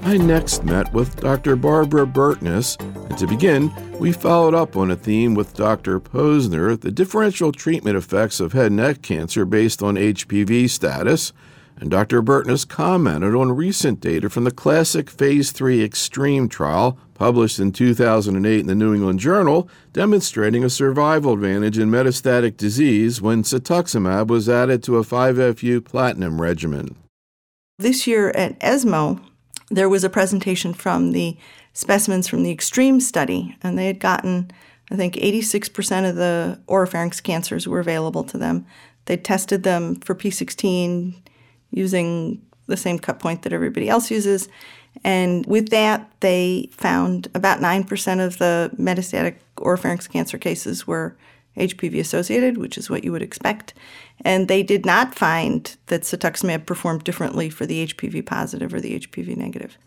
I next met with Dr. Barbara Burtness, and to begin, we followed up on a theme with Dr. Posner, the differential treatment effects of head and neck cancer based on HPV status, and Dr. Burtness commented on recent data from the classic Phase 3 EXTREME trial published in 2008 in the New England Journal, demonstrating a survival advantage in metastatic disease when cetuximab was added to a 5-FU platinum regimen. This year at ESMO, there was a presentation from the specimens from the EXTREME study, and they had gotten, I think, 86% of the oropharynx cancers were available to them. They tested them for P16 using the same cut point that everybody else uses, and with that, they found about 9% of the metastatic oropharynx cancer cases were HPV-associated, which is what you would expect. And they did not find that cetuximab performed differently for the HPV-positive or the HPV-negative.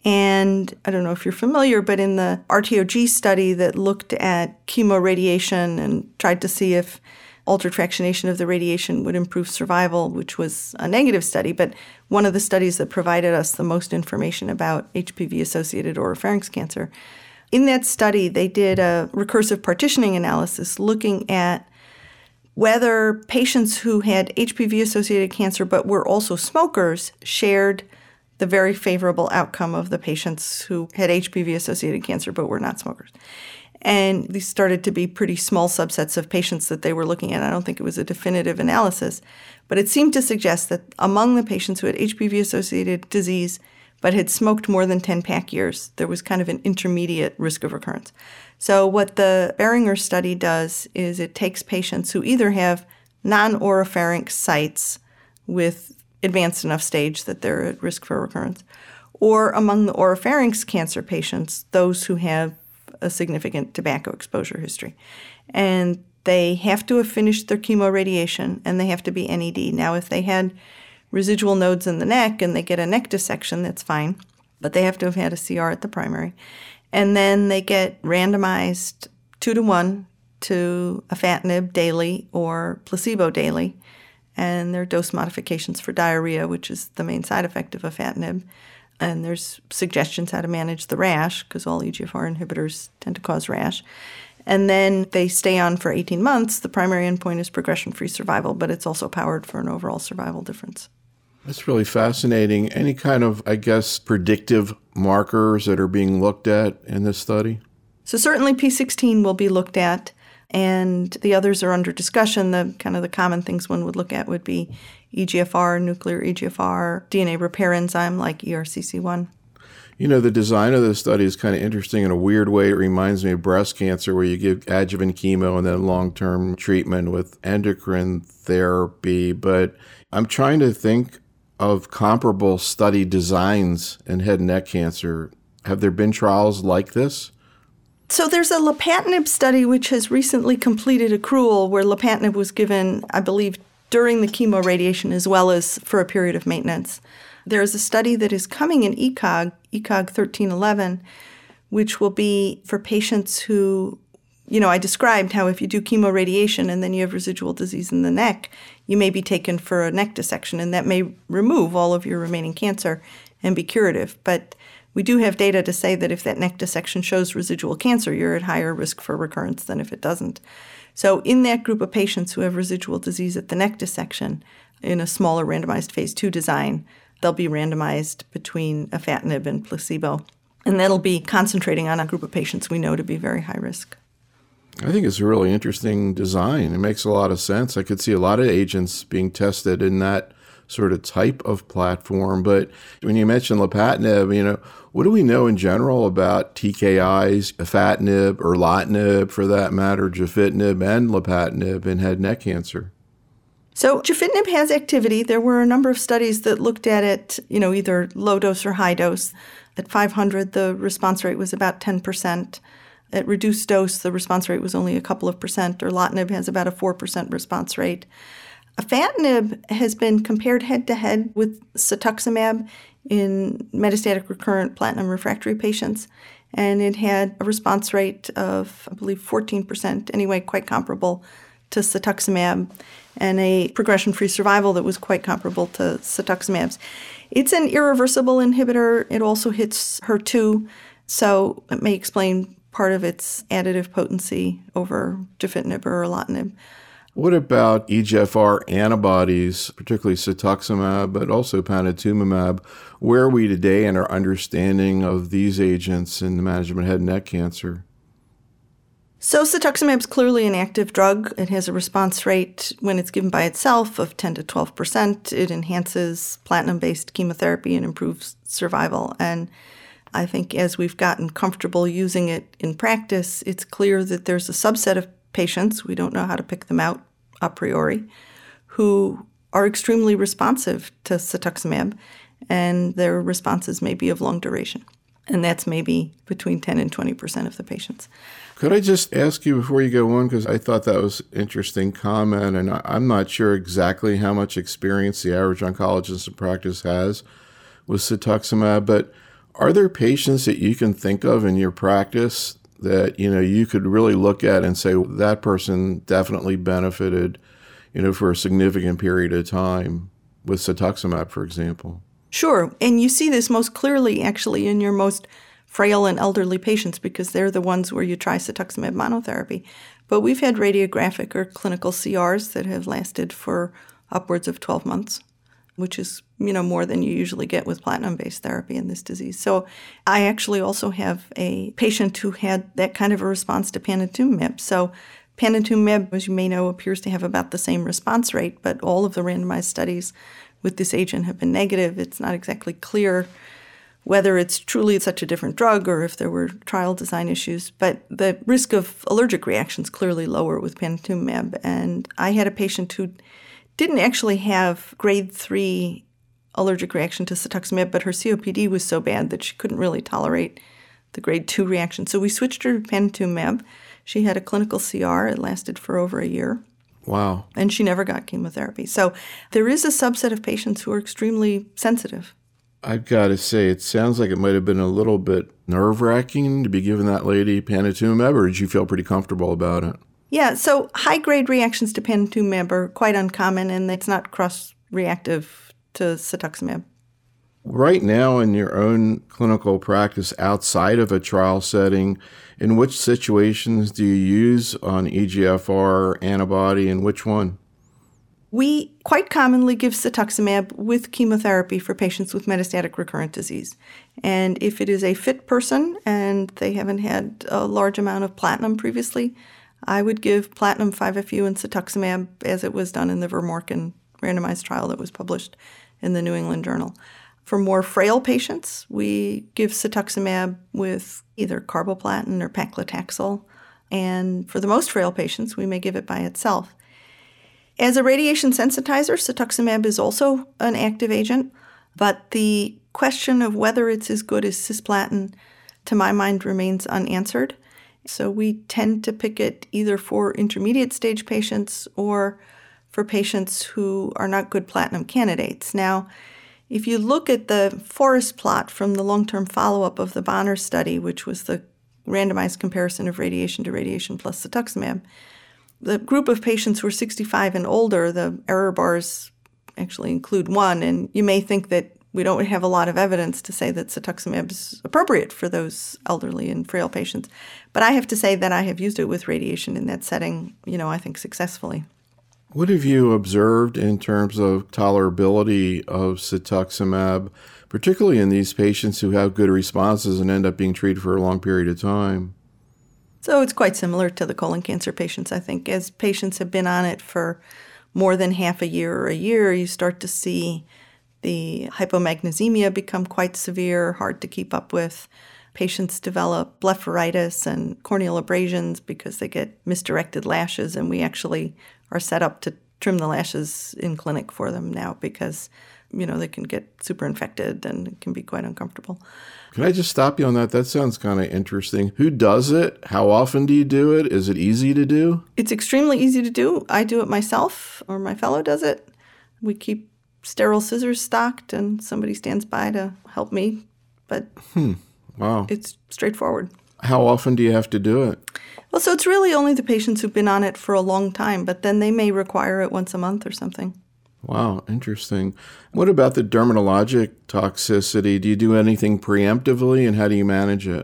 And I don't know if you're familiar, but in the RTOG study that looked at chemoradiation and tried to see if altered fractionation of the radiation would improve survival, which was a negative study, but one of the studies that provided us the most information about HPV-associated oropharynx cancer. In that study, they did a recursive partitioning analysis looking at whether patients who had HPV-associated cancer but were also smokers shared the very favorable outcome of the patients who had HPV-associated cancer but were not smokers. And these started to be pretty small subsets of patients that they were looking at. I don't think it was a definitive analysis, but it seemed to suggest that among the patients who had HPV-associated disease but had smoked more than 10 pack years, there was kind of an intermediate risk of recurrence. So what the Boehringer study does is it takes patients who either have non-oropharynx sites with advanced enough stage that they're at risk for recurrence, or among the oropharynx cancer patients, those who have a significant tobacco exposure history. And they have to have finished their chemoradiation, and they have to be NED. Now, if they had residual nodes in the neck and they get a neck dissection, that's fine, but they have to have had a CR at the primary. And then they get randomized 2-to-1 to afatinib daily or placebo daily, and there are dose modifications for diarrhea, which is the main side effect of afatinib. And there's suggestions how to manage the rash, because all EGFR inhibitors tend to cause rash. And then they stay on for 18 months. The primary endpoint is progression-free survival, but it's also powered for an overall survival difference. That's really fascinating. Any kind of, I guess, predictive markers that are being looked at in this study? So certainly P16 will be looked at, and the others are under discussion. The kind of the common things one would look at would be EGFR, nuclear EGFR, DNA repair enzyme like ERCC1. You know, the design of this study is kind of interesting in a weird way. It reminds me of breast cancer, where you give adjuvant chemo and then long-term treatment with endocrine therapy. But I'm trying to think of comparable study designs in head and neck cancer. Have there been trials like this? So there's a lapatinib study which has recently completed accrual, where lapatinib was given, I believe, during the chemoradiation as well as for a period of maintenance. There's a study that is coming in ECOG 1311, which will be for patients who, I described how if you do chemoradiation and then you have residual disease in the neck, you may be taken for a neck dissection, and that may remove all of your remaining cancer and be curative. But we do have data to say that if that neck dissection shows residual cancer, you're at higher risk for recurrence than if it doesn't. So in that group of patients who have residual disease at the neck dissection, in a smaller randomized phase 2 design, they'll be randomized between afatinib and placebo. And that'll be concentrating on a group of patients we know to be very high risk. I think it's a really interesting design. It makes a lot of sense. I could see a lot of agents being tested in that sort of type of platform. But when you mentioned lapatinib, what do we know in general about TKIs, afatinib, erlotinib, for that matter, gefitinib, and lapatinib in head and neck cancer? So gefitinib has activity. There were a number of studies that looked at it, either low dose or high dose. At 500, the response rate was about 10%. At reduced dose, the response rate was only a couple of percent. Erlotinib has about a 4% response rate. Afatinib has been compared head-to-head with cetuximab in metastatic recurrent platinum refractory patients, and it had a response rate of, I believe, 14%, anyway, quite comparable to cetuximab. and a progression-free survival that was quite comparable to cetuximab's. It's an irreversible inhibitor. It also hits HER2, so it may explain part of its additive potency over gefitinib or erlotinib. What about EGFR antibodies, particularly cetuximab, but also panitumumab? Where are we today in our understanding of these agents in the management of head and neck cancer? So cetuximab is clearly an active drug. It has a response rate when it's given by itself of 10 to 12%. It enhances platinum-based chemotherapy and improves survival. And I think as we've gotten comfortable using it in practice, it's clear that there's a subset of patients, we don't know how to pick them out a priori, who are extremely responsive to cetuximab, and their responses may be of long duration. And that's maybe between 10 and 20% of the patients. Could I just ask you before you go on, because I thought that was an interesting comment, and I'm not sure exactly how much experience the average oncologist in practice has with cetuximab, but are there patients that you can think of in your practice that, you could really look at and say that person definitely benefited, for a significant period of time with cetuximab, for example? Sure. And you see this most clearly actually in your most frail and elderly patients because they're the ones where you try cetuximab monotherapy. But we've had radiographic or clinical CRs that have lasted for upwards of 12 months, which is, more than you usually get with platinum-based therapy in this disease. So I actually also have a patient who had that kind of a response to panitumumab. So panitumumab, as you may know, appears to have about the same response rate, but all of the randomized studies with this agent have been negative. It's not exactly clear whether it's truly such a different drug or if there were trial design issues. But the risk of allergic reactions clearly lower with panitumumab. And I had a patient who didn't actually have grade 3 allergic reaction to cetuximab, but her COPD was so bad that she couldn't really tolerate the grade 2 reaction. So we switched her to panitumumab. She had a clinical CR. It lasted for over a year. Wow. And she never got chemotherapy. So there is a subset of patients who are extremely sensitive. I've got to say, it sounds like it might have been a little bit nerve-wracking to be giving that lady panitumumab, or did you feel pretty comfortable about it? Yeah, so high-grade reactions to panitumumab are quite uncommon, and it's not cross-reactive to cetuximab. Right now in your own clinical practice outside of a trial setting, in which situations do you use an EGFR antibody and which one? We quite commonly give cetuximab with chemotherapy for patients with metastatic recurrent disease. And if it is a fit person and they haven't had a large amount of platinum previously, I would give platinum 5-FU and cetuximab as it was done in the Vermorken randomized trial that was published in the New England Journal. For more frail patients, we give cetuximab with either carboplatin or paclitaxel. And for the most frail patients, we may give it by itself. As a radiation sensitizer, cetuximab is also an active agent, but the question of whether it's as good as cisplatin, to my mind, remains unanswered. So we tend to pick it either for intermediate stage patients or for patients who are not good platinum candidates. Now, if you look at the forest plot from the long-term follow-up of the Bonner study, which was the randomized comparison of radiation to radiation plus cetuximab, the group of patients who are 65 and older, the error bars actually include 1, and you may think that we don't have a lot of evidence to say that cetuximab is appropriate for those elderly and frail patients. But I have to say that I have used it with radiation in that setting, I think successfully. What have you observed in terms of tolerability of cetuximab, particularly in these patients who have good responses and end up being treated for a long period of time? So it's quite similar to the colon cancer patients, I think. As patients have been on it for more than half a year or a year, you start to see the hypomagnesemia become quite severe, hard to keep up with. Patients develop blepharitis and corneal abrasions because they get misdirected lashes, and we actually are set up to trim the lashes in clinic for them now because, they can get super infected and it can be quite uncomfortable. Can I just stop you on that? That sounds kind of interesting. Who does it? How often do you do it? Is it easy to do? It's extremely easy to do. I do it myself, or my fellow does it. We keep sterile scissors stocked and somebody stands by to help me, but Wow. It's straightforward. How often do you have to do it? Well, so it's really only the patients who've been on it for a long time, but then they may require it once a month or something. Wow, interesting. What about the dermatologic toxicity? Do you do anything preemptively, and how do you manage it?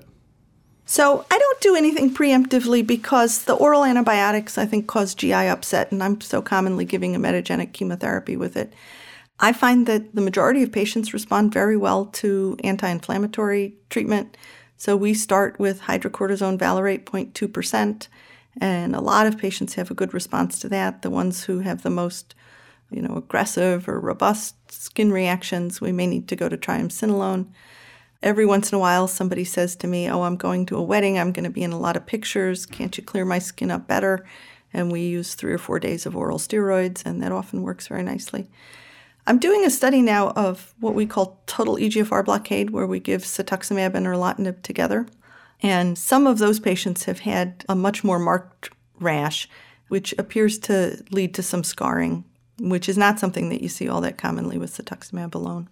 So I don't do anything preemptively because the oral antibiotics, I think, cause GI upset, and I'm so commonly giving a metagenic chemotherapy with it. I find that the majority of patients respond very well to anti-inflammatory treatment. So we start with hydrocortisone valerate 0.2%, and a lot of patients have a good response to that. The ones who have the most aggressive or robust skin reactions, we may need to go to triamcinolone. Every once in a while, somebody says to me, I'm going to a wedding, I'm going to be in a lot of pictures, can't you clear my skin up better? And we use 3 or 4 days of oral steroids, and that often works very nicely. I'm doing a study now of what we call total EGFR blockade, where we give cetuximab and erlotinib together. And some of those patients have had a much more marked rash, which appears to lead to some scarring, which is not something that you see all that commonly with cetuximab alone.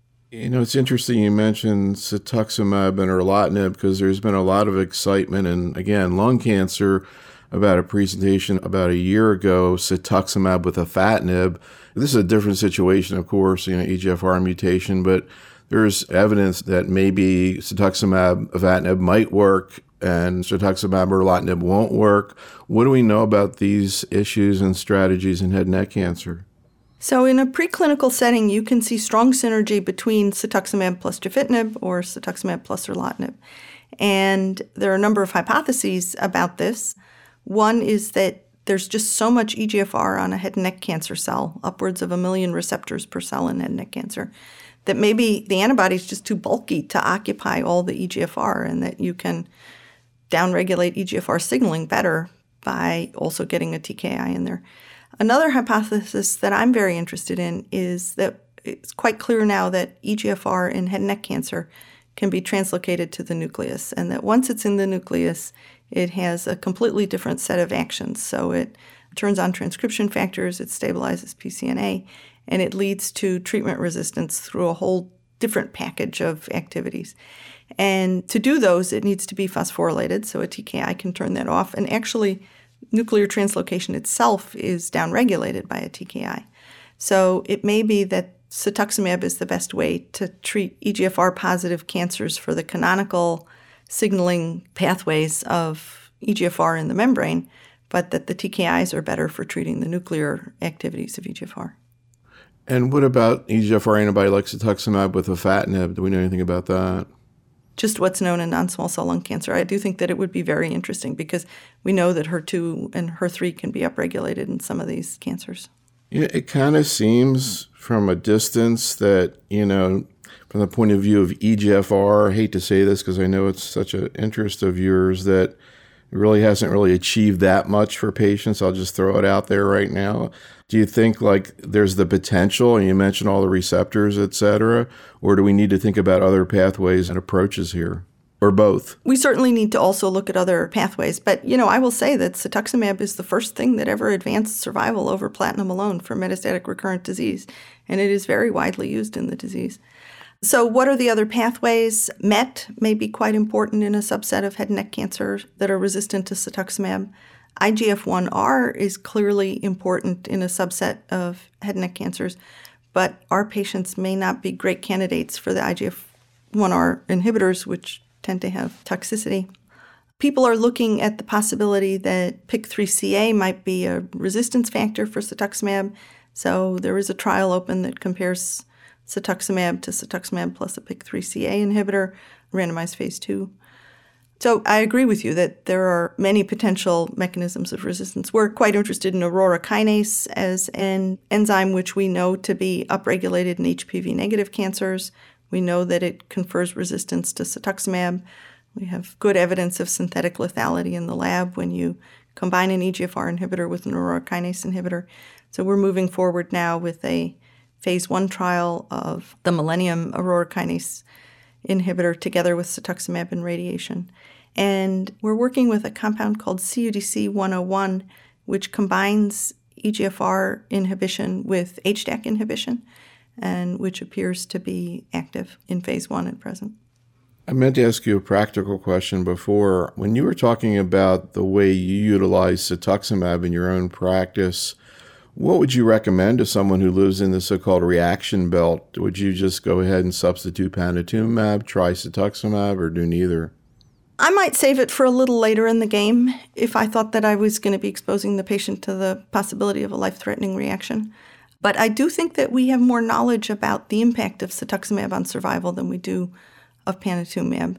It's interesting you mentioned cetuximab and erlotinib because there's been a lot of excitement and, again, lung cancer about a presentation about a year ago, cetuximab with afatinib. This is a different situation, of course, EGFR mutation, but there's evidence that maybe cetuximab afatinib might work and cetuximab erlotinib won't work. What do we know about these issues and strategies in head and neck cancer? So in a preclinical setting, you can see strong synergy between cetuximab plus gefitinib or cetuximab plus erlotinib. And there are a number of hypotheses about this. One is that there's just so much EGFR on a head and neck cancer cell, upwards of 1 million receptors per cell in head and neck cancer, that maybe the antibody is just too bulky to occupy all the EGFR, and that you can downregulate EGFR signaling better by also getting a TKI in there. Another hypothesis that I'm very interested in is that it's quite clear now that EGFR in head and neck cancer can be translocated to the nucleus, and that once it's in the nucleus, it has a completely different set of actions. So it turns on transcription factors, it stabilizes PCNA, and it leads to treatment resistance through a whole different package of activities. And to do those, it needs to be phosphorylated, so a TKI can turn that off. And actually, nuclear translocation itself is downregulated by a TKI. So it may be that cetuximab is the best way to treat EGFR-positive cancers for the canonical signaling pathways of EGFR in the membrane, but that the TKIs are better for treating the nuclear activities of EGFR. And what about EGFR antibody like cetuximab with afatinib? Do we know anything about that? Just what's known in non-small cell lung cancer. I do think that it would be very interesting because we know that HER2 and HER3 can be upregulated in some of these cancers. It kind of seems from a distance that, from the point of view of EGFR, I hate to say this because I know it's such an interest of yours, that it really hasn't really achieved that much for patients. I'll just throw it out there right now. Do you think there's the potential, and you mentioned all the receptors, et cetera, or do we need to think about other pathways and approaches here, or both? We certainly need to also look at other pathways. But, I will say that cetuximab is the first thing that ever advanced survival over platinum alone for metastatic recurrent disease, and it is very widely used in the disease. So what are the other pathways? MET may be quite important in a subset of head and neck cancer that are resistant to cetuximab. IGF-1R is clearly important in a subset of head and neck cancers, but our patients may not be great candidates for the IGF-1R inhibitors, which tend to have toxicity. People are looking at the possibility that PIK3CA might be a resistance factor for cetuximab. So there is a trial open that compares cetuximab to cetuximab plus a PIK3CA inhibitor, randomized phase 2. So I agree with you that there are many potential mechanisms of resistance. We're quite interested in aurora kinase as an enzyme which we know to be upregulated in HPV-negative cancers. We know that it confers resistance to cetuximab. We have good evidence of synthetic lethality in the lab when you combine an EGFR inhibitor with an aurora kinase inhibitor. So we're moving forward now with a phase 1 trial of the Millennium aurora kinase inhibitor together with cetuximab and radiation. And we're working with a compound called CUDC-101, which combines EGFR inhibition with HDAC inhibition, and which appears to be active in phase 1 at present. I meant to ask you a practical question before. When you were talking about the way you utilize cetuximab in your own practice, what would you recommend to someone who lives in the so-called reaction belt? Would you just go ahead and substitute panitumumab, try cetuximab, or do neither? I might save it for a little later in the game if I thought that I was going to be exposing the patient to the possibility of a life-threatening reaction. But I do think that we have more knowledge about the impact of cetuximab on survival than we do of panitumumab.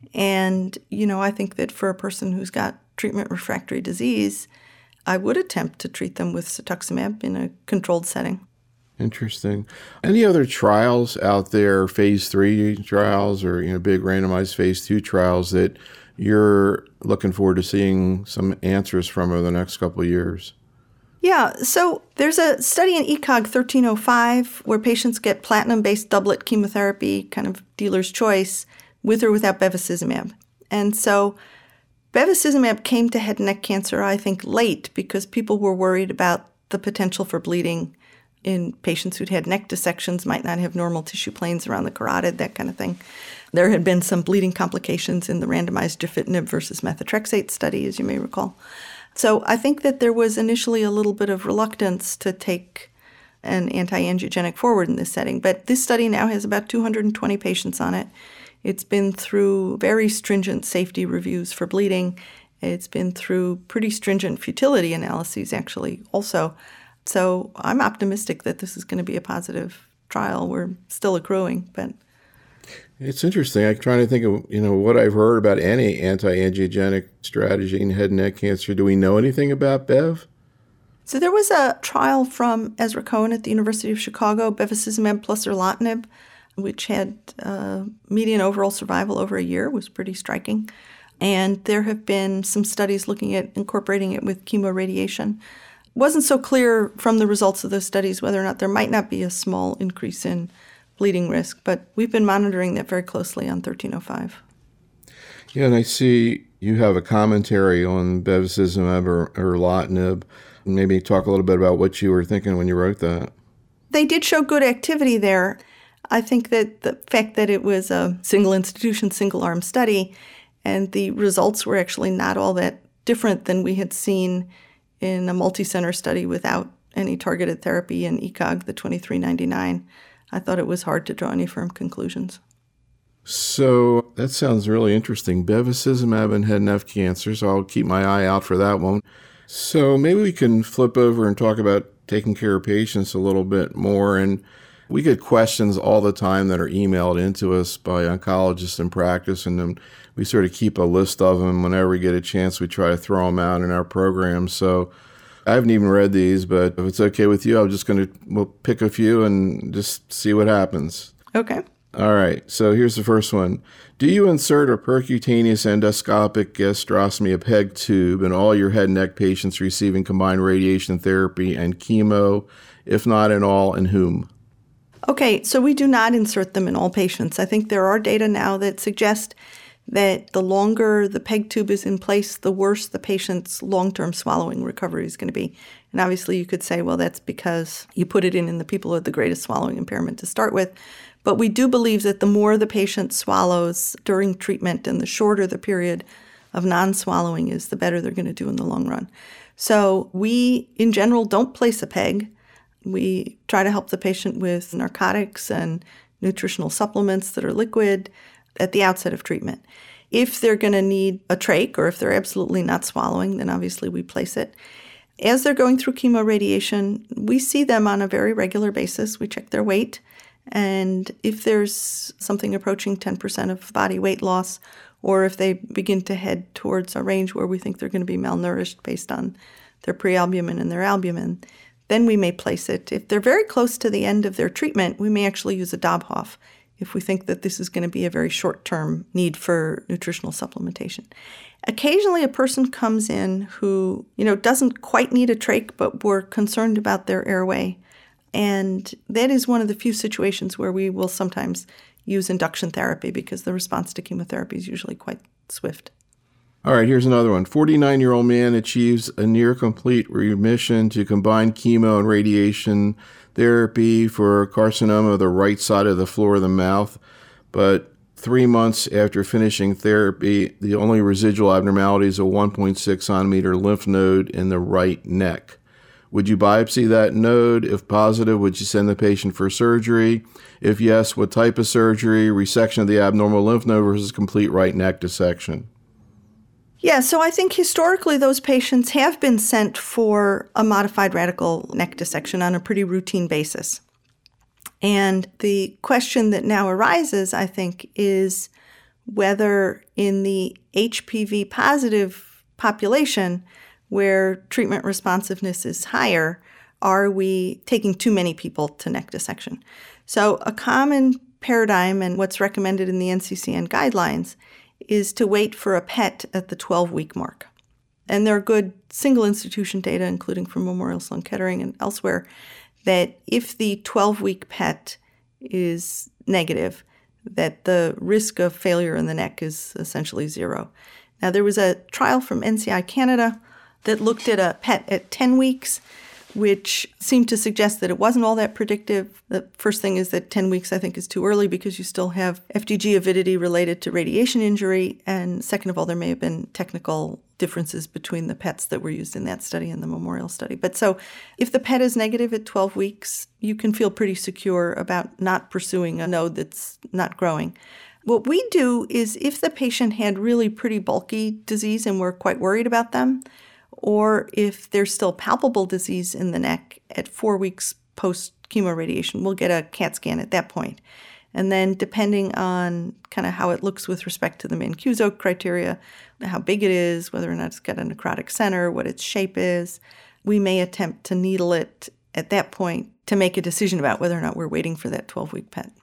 And, I think that for a person who's got treatment-refractory disease, I would attempt to treat them with cetuximab in a controlled setting. Interesting. Any other trials out there, phase 3 trials or big randomized phase 2 trials that you're looking forward to seeing some answers from over the next couple of years? Yeah, so there's a study in ECOG 1305 where patients get platinum-based doublet chemotherapy, kind of dealer's choice, with or without bevacizumab. And so bevacizumab came to head and neck cancer, I think, late because people were worried about the potential for bleeding in patients who'd had neck dissections, might not have normal tissue planes around the carotid, that kind of thing. There had been some bleeding complications in the randomized gefitinib versus methotrexate study, as you may recall. So I think that there was initially a little bit of reluctance to take an anti-angiogenic forward in this setting. But this study now has about 220 patients on it. It's been through very stringent safety reviews for bleeding. It's been through pretty stringent futility analyses, actually, also. So I'm optimistic that this is going to be a positive trial. We're still accruing, but... It's interesting. I'm trying to think of, what I've heard about any anti-angiogenic strategy in head and neck cancer. Do we know anything about Bev? So there was a trial from Ezra Cohen at the University of Chicago, bevacizumab plus erlotinib, which had median overall survival over a year, was pretty striking. And there have been some studies looking at incorporating it with chemoradiation. It wasn't so clear from the results of those studies whether or not there might not be a small increase in bleeding risk, but we've been monitoring that very closely on 1305. Yeah, and I see you have a commentary on bevacizumab or erlotinib. Maybe talk a little bit about what you were thinking when you wrote that. They did show good activity there. I think that the fact that it was a single institution, single arm study, and the results were actually not all that different than we had seen in a multi-center study without any targeted therapy in ECOG, the 2399. I thought it was hard to draw any firm conclusions. So that sounds really interesting. Bevacizumab and head and neck cancer, so I'll keep my eye out for that one. So maybe we can flip over and talk about taking care of patients a little bit more. And we get questions all the time that are emailed into us by oncologists in practice, and then we sort of keep a list of them. Whenever we get a chance, we try to throw them out in our program. So I haven't even read these, but if it's okay with you, we'll pick a few and just see what happens. Okay. All right. So here's the first one. Do you insert a percutaneous endoscopic gastrostomy, a PEG tube, in all your head and neck patients receiving combined radiation therapy and chemo? If not in all, in whom? Okay. So we do not insert them in all patients. I think there are data now that suggest that the longer the PEG tube is in place, the worse the patient's long-term swallowing recovery is going to be. And obviously you could say, well, that's because you put it in the people with the greatest swallowing impairment to start with. But we do believe that the more the patient swallows during treatment and the shorter the period of non-swallowing is, the better they're going to do in the long run. So we, in general, don't place a PEG. We try to help the patient with narcotics and nutritional supplements that are liquid at the outset of treatment. If they're going to need a trach, or if they're absolutely not swallowing, then obviously we place it. As they're going through chemoradiation, we see them on a very regular basis. We check their weight. And if there's something approaching 10% of body weight loss, or if they begin to head towards a range where we think they're going to be malnourished based on their prealbumin and their albumin, then we may place it. If they're very close to the end of their treatment, we may actually use a Dobhoff if we think that this is going to be a very short-term need for nutritional supplementation. Occasionally, a person comes in who, doesn't quite need a trach, but we're concerned about their airway. And that is one of the few situations where we will sometimes use induction therapy because the response to chemotherapy is usually quite swift. All right, here's another one. 49-year-old man achieves a near complete remission to combined chemo and radiation therapy for carcinoma of the right side of the floor of the mouth, but 3 months after finishing therapy, the only residual abnormality is a 1.6 centimeter lymph node in the right neck. Would you biopsy that node? If positive, would you send the patient for surgery? If yes, what type of surgery? Resection of the abnormal lymph node versus complete right neck dissection? Yeah, so I think historically those patients have been sent for a modified radical neck dissection on a pretty routine basis. And the question that now arises, I think, is whether in the HPV positive population, where treatment responsiveness is higher, are we taking too many people to neck dissection? So a common paradigm and what's recommended in the NCCN guidelines is to wait for a PET at the 12-week mark. And there are good single institution data, including from Memorial Sloan Kettering and elsewhere, that if the 12-week PET is negative, that the risk of failure in the neck is essentially zero. Now, there was a trial from NCI Canada that looked at a PET at 10 weeks, which seemed to suggest that it wasn't all that predictive. The first thing is that 10 weeks, I think, is too early because you still have FDG avidity related to radiation injury. And second of all, there may have been technical differences between the PETs that were used in that study and the Memorial study. But so if the PET is negative at 12 weeks, you can feel pretty secure about not pursuing a node that's not growing. What we do is if the patient had really pretty bulky disease and we're quite worried about them, or if there's still palpable disease in the neck at 4 weeks post-chemoradiation, we'll get a CAT scan at that point. And then depending on kind of how it looks with respect to the Mancuso criteria, how big it is, whether or not it's got a necrotic center, what its shape is, we may attempt to needle it at that point to make a decision about whether or not we're waiting for that 12-week PET.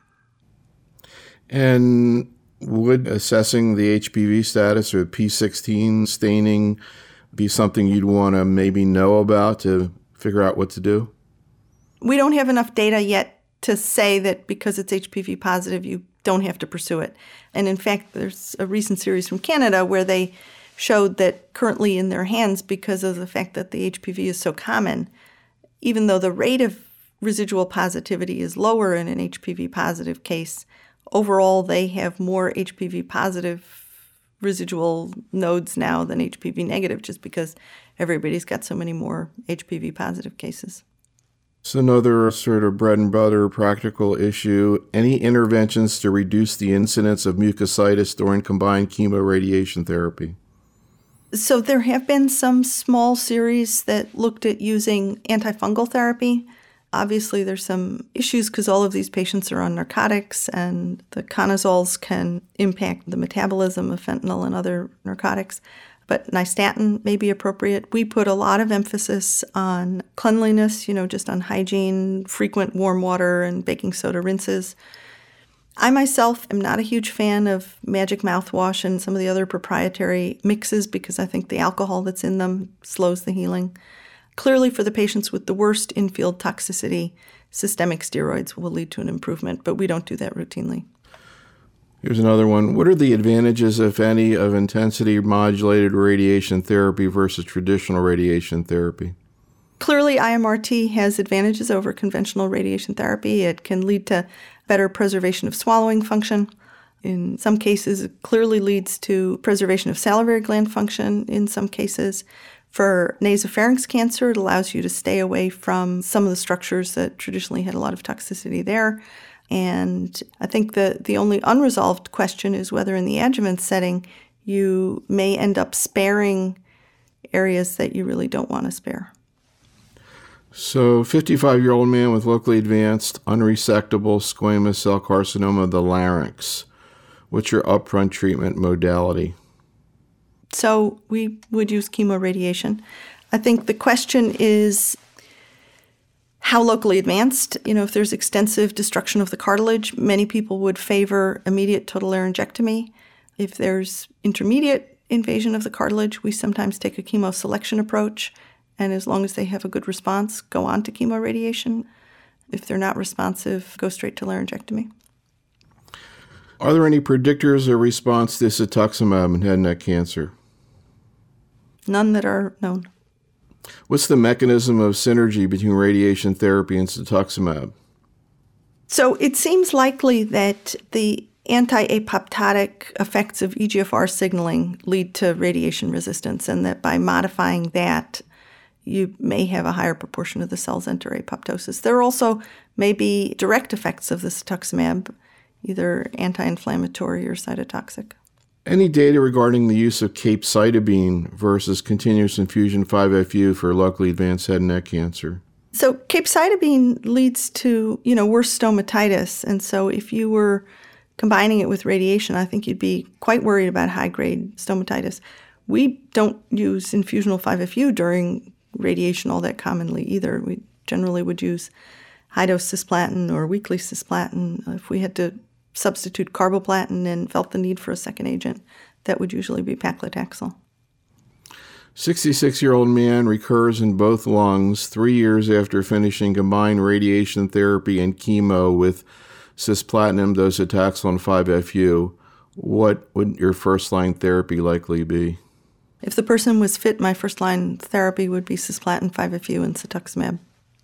And would assessing the HPV status or P16 staining be something you'd want to maybe know about to figure out what to do? We don't have enough data yet to say that because it's HPV positive, you don't have to pursue it. And in fact, there's a recent series from Canada where they showed that currently in their hands, because of the fact that the HPV is so common, even though the rate of residual positivity is lower in an HPV positive case, overall they have more HPV positive residual nodes now than HPV negative, just because everybody's got so many more HPV positive cases. It's another sort of bread and butter practical issue. Any interventions to reduce the incidence of mucositis during combined chemoradiation therapy? So there have been some small series that looked at using antifungal therapy. Obviously, there's some issues because all of these patients are on narcotics, and the conazoles can impact the metabolism of fentanyl and other narcotics. But nystatin may be appropriate. We put a lot of emphasis on cleanliness, just on hygiene, frequent warm water and baking soda rinses. I myself am not a huge fan of Magic mouthwash and some of the other proprietary mixes because I think the alcohol that's in them slows the healing. Clearly, for the patients with the worst in-field toxicity, systemic steroids will lead to an improvement, but we don't do that routinely. Here's another one. What are the advantages, if any, of intensity-modulated radiation therapy versus traditional radiation therapy? Clearly, IMRT has advantages over conventional radiation therapy. It can lead to better preservation of swallowing function. In some cases, it clearly leads to preservation of salivary gland function in some cases. For nasopharynx cancer, it allows you to stay away from some of the structures that traditionally had a lot of toxicity there. And I think the only unresolved question is whether in the adjuvant setting you may end up sparing areas that you really don't want to spare. So 55-year-old man with locally advanced unresectable squamous cell carcinoma of the larynx. What's your upfront treatment modality? So we would use chemoradiation. I think the question is how locally advanced. If there's extensive destruction of the cartilage, many people would favor immediate total laryngectomy. If there's intermediate invasion of the cartilage, we sometimes take a chemo selection approach, and as long as they have a good response, go on to chemoradiation. If they're not responsive, go straight to laryngectomy. Are there any predictors of response to cetuximab in head and neck cancer? None that are known. What's the mechanism of synergy between radiation therapy and cetuximab? So it seems likely that the anti-apoptotic effects of EGFR signaling lead to radiation resistance, and that by modifying that, you may have a higher proportion of the cells enter apoptosis. There also may be direct effects of the cetuximab, either anti-inflammatory or cytotoxic. Any data regarding the use of capecitabine versus continuous infusion 5-FU for locally advanced head and neck cancer? So capecitabine leads to, worse stomatitis. And so if you were combining it with radiation, I think you'd be quite worried about high-grade stomatitis. We don't use infusional 5-FU during radiation all that commonly either. We generally would use high-dose cisplatin or weekly cisplatin. If we had to substitute carboplatin and felt the need for a second agent, that would usually be paclitaxel. 66-year-old man recurs in both lungs 3 years after finishing combined radiation therapy and chemo with cisplatin, docetaxel, and 5-FU. What would your first-line therapy likely be? If the person was fit, my first-line therapy would be cisplatin, 5-FU, and cetuximab.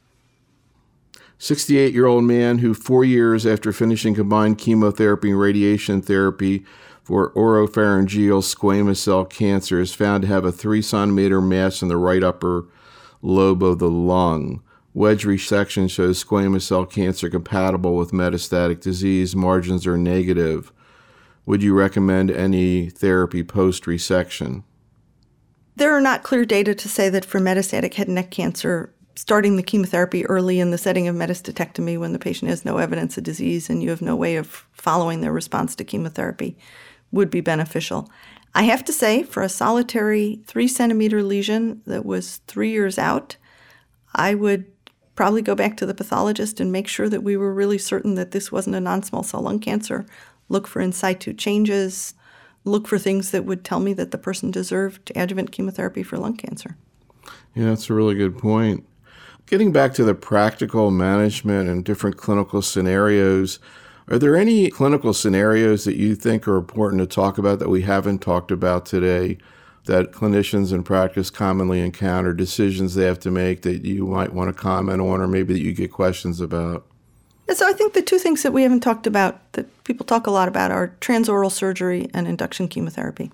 68-year-old man who 4 years after finishing combined chemotherapy and radiation therapy for oropharyngeal squamous cell cancer is found to have a 3-centimeter mass in the right upper lobe of the lung. Wedge resection shows squamous cell cancer compatible with metastatic disease. Margins are negative. Would you recommend any therapy post-resection? There are not clear data to say that for metastatic head and neck cancer, starting the chemotherapy early in the setting of metastatectomy when the patient has no evidence of disease and you have no way of following their response to chemotherapy would be beneficial. I have to say, for a solitary 3-centimeter lesion that was 3 years out, I would probably go back to the pathologist and make sure that we were really certain that this wasn't a non-small cell lung cancer, look for in situ changes, look for things that would tell me that the person deserved adjuvant chemotherapy for lung cancer. Yeah, that's a really good point. Getting back to the practical management and different clinical scenarios, are there any clinical scenarios that you think are important to talk about that we haven't talked about today, that clinicians in practice commonly encounter, decisions they have to make that you might want to comment on, or maybe that you get questions about? So I think the two things that we haven't talked about that people talk a lot about are transoral surgery and induction chemotherapy.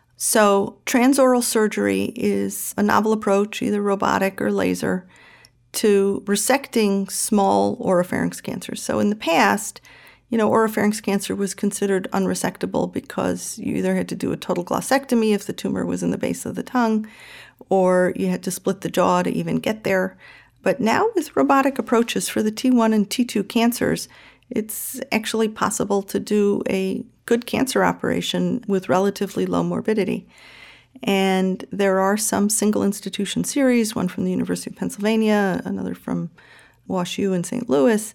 So transoral surgery is a novel approach, either robotic or laser, to resecting small oropharynx cancers. So in the past, oropharynx cancer was considered unresectable because you either had to do a total glossectomy if the tumor was in the base of the tongue, or you had to split the jaw to even get there. But now with robotic approaches for the T1 and T2 cancers, it's actually possible to do a good cancer operation with relatively low morbidity. And there are some single institution series, one from the University of Pennsylvania, another from WashU in St. Louis,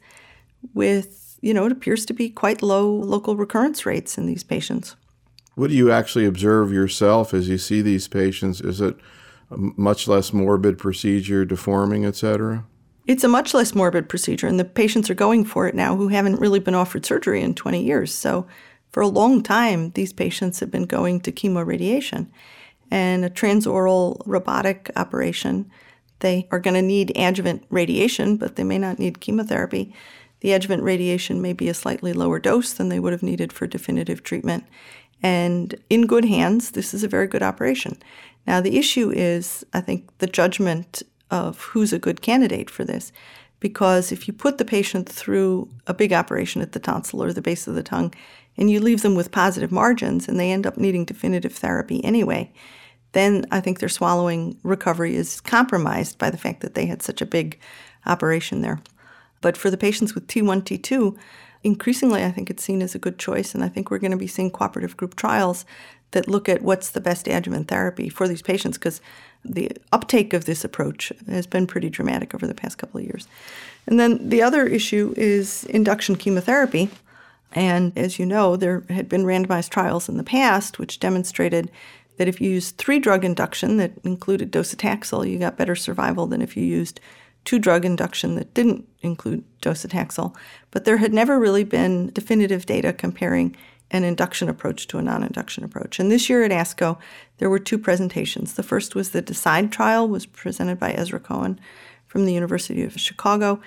with, it appears to be quite low local recurrence rates in these patients. What do you actually observe yourself as you see these patients? Is it a much less morbid procedure, deforming, et cetera? It's a much less morbid procedure, and the patients are going for it now who haven't really been offered surgery in 20 years. So for a long time, these patients have been going to chemoradiation. And a transoral robotic operation, they are going to need adjuvant radiation, but they may not need chemotherapy. The adjuvant radiation may be a slightly lower dose than they would have needed for definitive treatment. And in good hands, this is a very good operation. Now, the issue is, I think, the judgment of who's a good candidate for this. Because if you put the patient through a big operation at the tonsil or the base of the tongue, and you leave them with positive margins, and they end up needing definitive therapy anyway, then I think their swallowing recovery is compromised by the fact that they had such a big operation there. But for the patients with T1, T2, increasingly I think it's seen as a good choice, and I think we're going to be seeing cooperative group trials that look at what's the best adjuvant therapy for these patients, because the uptake of this approach has been pretty dramatic over the past couple of years. And then the other issue is induction chemotherapy. And as you know, there had been randomized trials in the past which demonstrated that if you used 3-drug induction that included docetaxel, you got better survival than if you used 2-drug induction that didn't include docetaxel. But there had never really been definitive data comparing an induction approach to a non-induction approach. And this year at ASCO, there were 2 presentations. The first was the DECIDE trial, was presented by Ezra Cohen from the University of Chicago.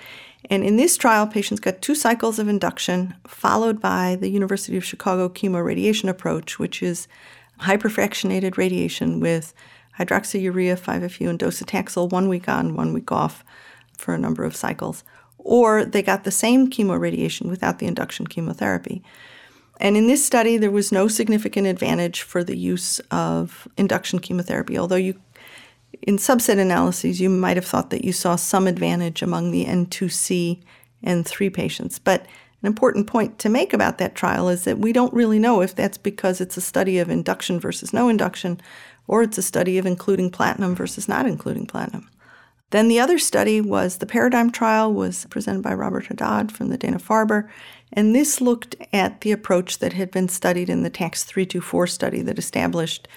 And in this trial, patients got 2 cycles of induction, followed by the University of Chicago chemoradiation approach, which is hyperfractionated radiation with hydroxyurea, 5-FU, and docetaxel 1 week on, 1 week off for a number of cycles. Or they got the same chemoradiation without the induction chemotherapy. And in this study, there was no significant advantage for the use of induction chemotherapy, although in subset analyses, you might have thought that you saw some advantage among the N2C and 3 patients. But an important point to make about that trial is that we don't really know if that's because it's a study of induction versus no induction, or it's a study of including platinum versus not including platinum. Then the other study was the Paradigm trial, was presented by Robert Haddad from the Dana-Farber, and this looked at the approach that had been studied in the TAX-324 study that established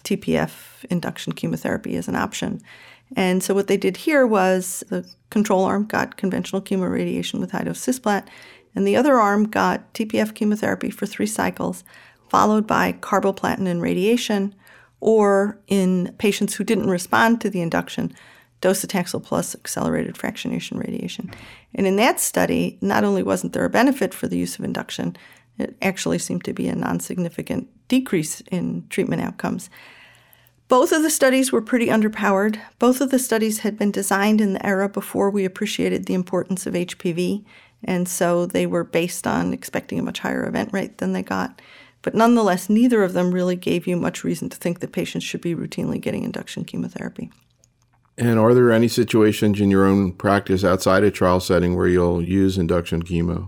TPF induction chemotherapy as an option. And so what they did here was the control arm got conventional chemoradiation with high-dose cisplatin, and the other arm got TPF chemotherapy for 3 cycles, followed by carboplatin and radiation, or in patients who didn't respond to the induction, docetaxel plus accelerated fractionation radiation. And in that study, not only wasn't there a benefit for the use of induction, it actually seemed to be a non-significant decrease in treatment outcomes. Both of the studies were pretty underpowered. Both of the studies had been designed in the era before we appreciated the importance of HPV, and so they were based on expecting a much higher event rate than they got. But nonetheless, neither of them really gave you much reason to think that patients should be routinely getting induction chemotherapy. And are there any situations in your own practice outside a trial setting where you'll use induction chemo?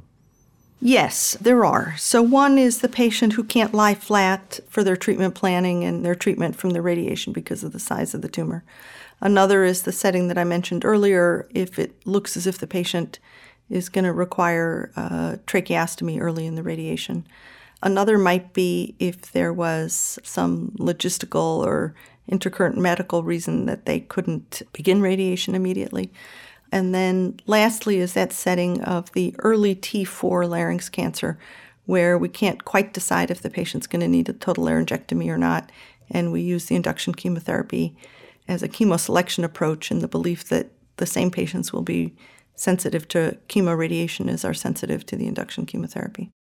Yes, there are. So one is the patient who can't lie flat for their treatment planning and their treatment from the radiation because of the size of the tumor. Another is the setting that I mentioned earlier, if it looks as if the patient is going to require tracheostomy early in the radiation. Another might be if there was some logistical or intercurrent medical reason that they couldn't begin radiation immediately. And then lastly is that setting of the early T4 larynx cancer, where we can't quite decide if the patient's going to need a total laryngectomy or not, and we use the induction chemotherapy as a chemoselection approach in the belief that the same patients will be sensitive to chemoradiation as are sensitive to the induction chemotherapy.